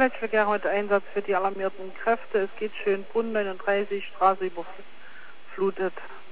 Ambulanzverkehr heute Einsatz für die alarmierten Kräfte. Es geht schön Brunn 39, Straße überflutet.